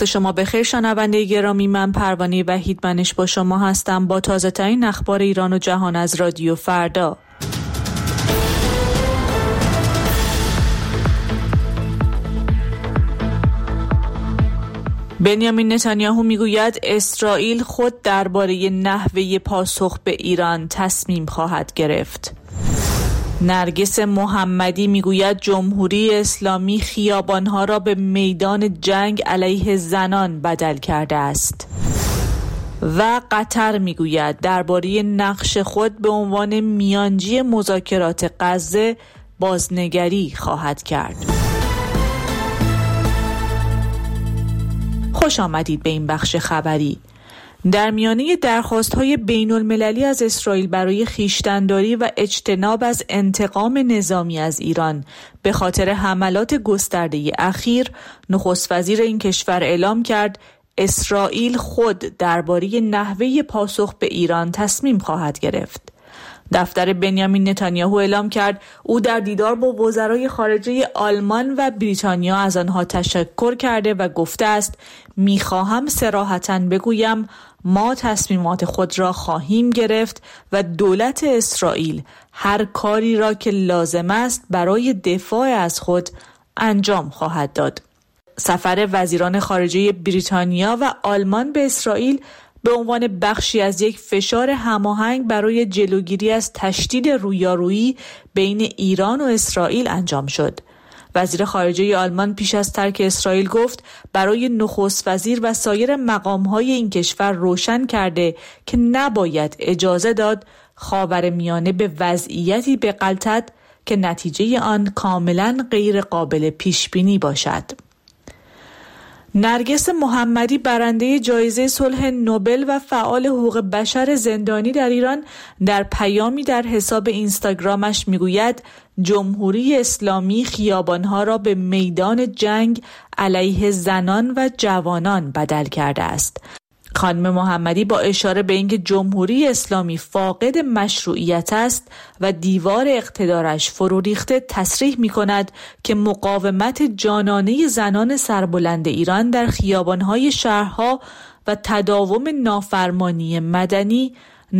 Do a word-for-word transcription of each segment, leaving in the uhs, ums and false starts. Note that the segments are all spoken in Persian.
وقت شما بخیر شنونده گرامی، من پروانه وحیدمنش با شما هستم با تازه ترین اخبار ایران و جهان از رادیو فردا. بنیامین نتانیاهو میگوید اسرائیل خود درباره نحوه پاسخ به ایران تصمیم خواهد گرفت. نرگس محمدی میگوید جمهوری اسلامی خیابانها را به میدان جنگ علیه زنان بدل کرده است. و قطر میگوید درباره نقش خود به عنوان میانجی مذاکرات غزه بازنگری خواهد کرد. خوش آمدید به این بخش خبری. در میانه درخواست‌های بین‌المللی از اسرائیل برای خویشتن‌داری و اجتناب از انتقام نظامی از ایران به خاطر حملات گسترده اخیر، نخست وزیر این کشور اعلام کرد اسرائیل خود درباره نحوه پاسخ به ایران تصمیم خواهد گرفت. دفتر بنیامین نتانیاهو اعلام کرد او در دیدار با وزرای خارجه آلمان و بریتانیا از آنها تشکر کرده و گفته است می‌خواهم صراحتاً بگویم ما تصمیمات خود را خواهیم گرفت و دولت اسرائیل هر کاری را که لازم است برای دفاع از خود انجام خواهد داد. سفر وزیران خارجه بریتانیا و آلمان به اسرائیل به عنوان بخشی از یک فشار هماهنگ برای جلوگیری از تشدید رویارویی بین ایران و اسرائیل انجام شد. وزیر خارجه آلمان پیش از ترک اسرائیل گفت برای نخست وزیر و سایر مقام‌های این کشور روشن کرده که نباید اجازه داد خاورمیانه به وضعیتی بغلطد که نتیجه آن کاملاً غیر قابل پیش بینی باشد. نرگس محمدی برنده جایزه صلح نوبل و فعال حقوق بشر زندانی در ایران در پیامی در حساب اینستاگرامش میگوید جمهوری اسلامی خیابانها را به میدان جنگ علیه زنان و جوانان بدل کرده است. خانم محمدی با اشاره به اینکه جمهوری اسلامی فاقد مشروعیت است و دیوار اقتدارش فرو ریخته تصریح می‌کند که مقاومت جانانه زنان سربلند ایران در خیابان‌های شهرها و تداوم نافرمانی مدنی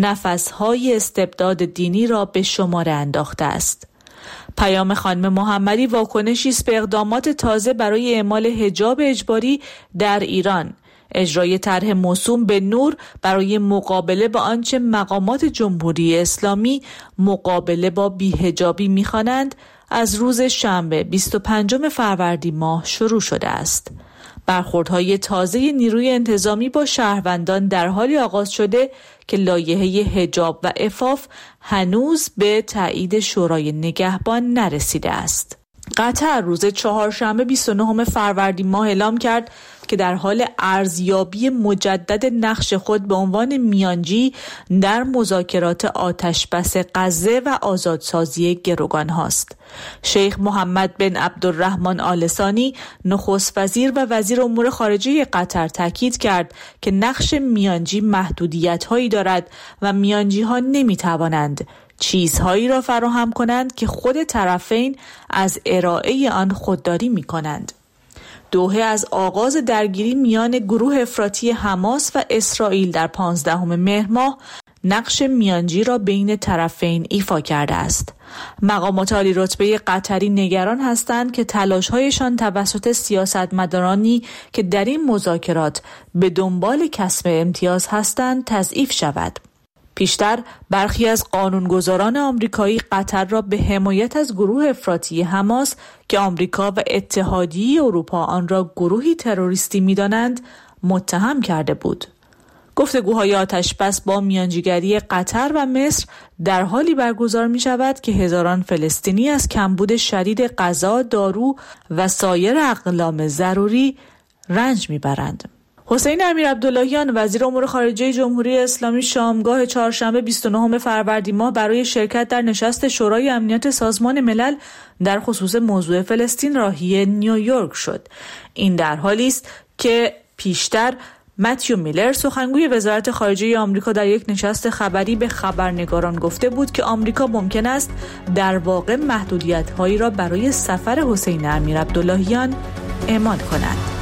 نفس‌های استبداد دینی را به شمار انداخته است. پیام خانم محمدی واکنشی است به اقدامات تازه برای اعمال حجاب اجباری در ایران، اجرای طرح موسوم به نور برای مقابله با آنچه مقامات جمهوری اسلامی مقابله با بی‌حجابی می‌خوانند از روز شنبه بیست و پنجم فروردین ماه شروع شده است. برخوردهای تازه نیروی انتظامی با شهروندان در حالی آغاز شده که لایحه حجاب و عفاف هنوز به تایید شورای نگهبان نرسیده است. قطر روز چهارشنبه بیست و نهم فروردین ماه اعلام کرد که در حال ارزیابی مجدد نقش خود به عنوان میانجی در مذاکرات آتشبس غزه و آزادسازی گروگان هاست. شیخ محمد بن عبدالرحمن آل ثانی نخست وزیر و وزیر امور خارجه قطر تاکید کرد که نقش میانجی محدودیت‌هایی دارد و میانجی‌ها نمی‌توانند چیزهایی را فراهم کنند که خود طرفین از ارائه آن خودداری می کنند. دوحه از آغاز درگیری میان گروه افراطی حماس و اسرائیل در پانزدهم مهر ماه نقش میانجی را بین طرفین ایفا کرده است. مقامات عالی رتبه قطری نگران هستند که تلاش‌هایشان توسط سیاستمدارانی که در این مذاکرات به دنبال کسب امتیاز هستند تضعیف شود. پیشتر برخی از قانونگذاران آمریکایی قطر را به حمایت از گروه افراطی حماس که آمریکا و اتحادیه اروپا آن را گروهی تروریستی می‌دانند متهم کرده بود. گفتگوهای آتشبس با میانجیگری قطر و مصر در حالی برگزار می‌شود که هزاران فلسطینی از کمبود شدید غذا، دارو و سایر اقلام ضروری رنج می‌برند. حسین امیرعبداللهیان وزیر امور خارجه جمهوری اسلامی شامگاه چهارشنبه بیست و نهم فروردین ماه برای شرکت در نشست شورای امنیت سازمان ملل در خصوص موضوع فلسطین راهی نیویورک شد. این در حالی است که پیشتر متیو میلر سخنگوی وزارت خارجه آمریکا در یک نشست خبری به خبرنگاران گفته بود که آمریکا ممکن است در واقع محدودیت‌هایی را برای سفر حسین امیرعبداللهیان اعمال کند.